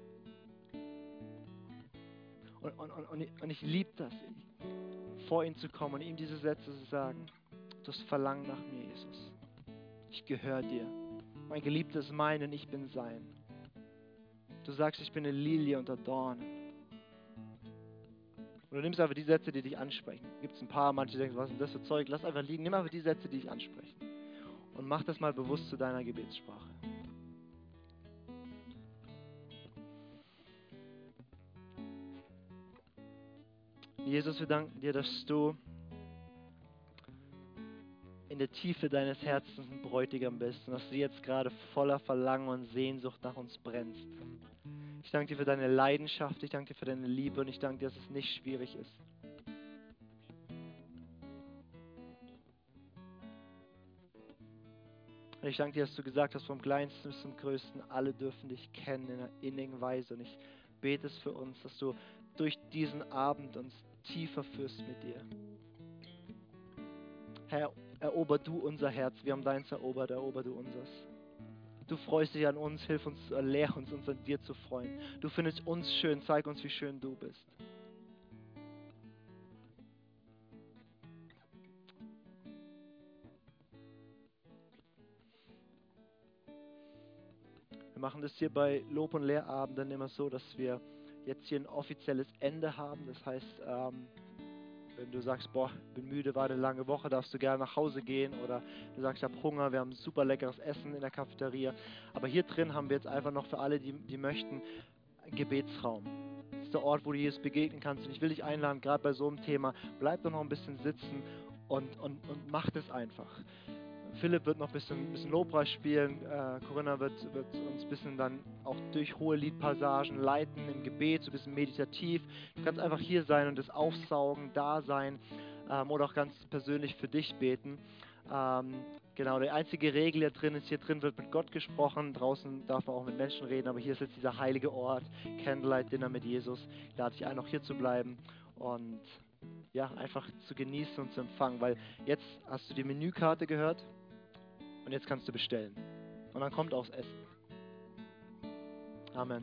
Und ich liebe das, vor ihn zu kommen und ihm diese Sätze zu sagen. Du hast Verlangen nach mir, Jesus. Ich gehöre dir. Mein Geliebter ist mein und ich bin sein. Du sagst, ich bin eine Lilie unter Dornen. Und du nimmst einfach die Sätze, die dich ansprechen. Gibt es ein paar, manche denken, was ist denn das für Zeug? Lass einfach liegen. Nimm einfach die Sätze, die dich ansprechen. Und mach das mal bewusst zu deiner Gebetssprache. Jesus, wir danken dir, dass du in der Tiefe deines Herzens ein Bräutigam bist und dass du jetzt gerade voller Verlangen und Sehnsucht nach uns brennst. Ich danke dir für deine Leidenschaft, ich danke dir für deine Liebe und ich danke dir, dass es nicht schwierig ist. Und ich danke dir, dass du gesagt hast, vom Kleinsten bis zum Größten, alle dürfen dich kennen in einer innigen Weise. Und ich bete es für uns, dass du durch diesen Abend uns tiefer führst mit dir. Herr, erober du unser Herz. Wir haben deins erobert, erober du unseres. Du freust dich an uns, hilf uns, lehr uns an dir zu freuen. Du findest uns schön, zeig uns, wie schön du bist. Wir machen das hier bei Lob- und Lehrabenden immer so, dass wir jetzt hier ein offizielles Ende haben. Das heißt, wenn du sagst, boah, bin müde, war eine lange Woche, darfst du gerne nach Hause gehen. Oder du sagst, ich habe Hunger, wir haben super leckeres Essen in der Cafeteria. Aber hier drin haben wir jetzt einfach noch für alle, die möchten, einen Gebetsraum. Das ist der Ort, wo du Jesus begegnen kannst. Und ich will dich einladen, gerade bei so einem Thema, bleib doch noch ein bisschen sitzen und mach das einfach. Philipp wird noch ein bisschen Lobpreis spielen. Corinna wird uns ein bisschen dann auch durch hohe Liedpassagen leiten im Gebet, so ein bisschen meditativ. Du kannst einfach hier sein und das aufsaugen, da sein oder auch ganz persönlich für dich beten. Genau, die einzige Regel hier drin wird mit Gott gesprochen. Draußen darf man auch mit Menschen reden, aber hier ist jetzt dieser heilige Ort, Candlelight Dinner mit Jesus. Ich lade dich ein, auch hier zu bleiben und ja, einfach zu genießen und zu empfangen, weil jetzt hast du die Menükarte gehört. Und jetzt kannst du bestellen. Und dann kommt aufs Essen. Amen.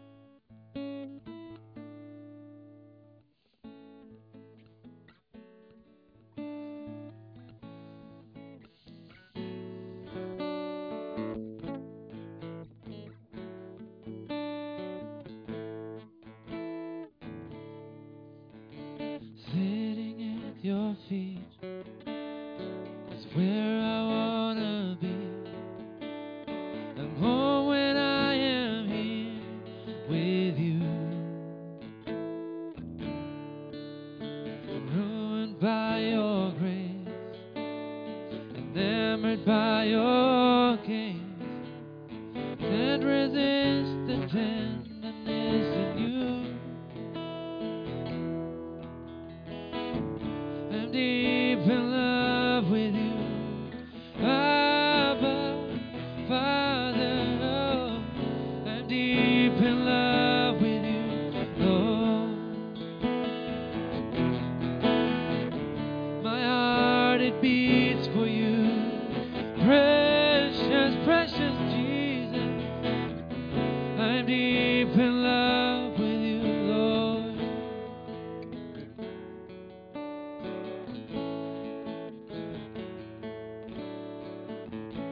Sitting at your feet is where I wanna be. I'm home when I am here with you. Ruined by your grace, enamored by your gaze, can't resist.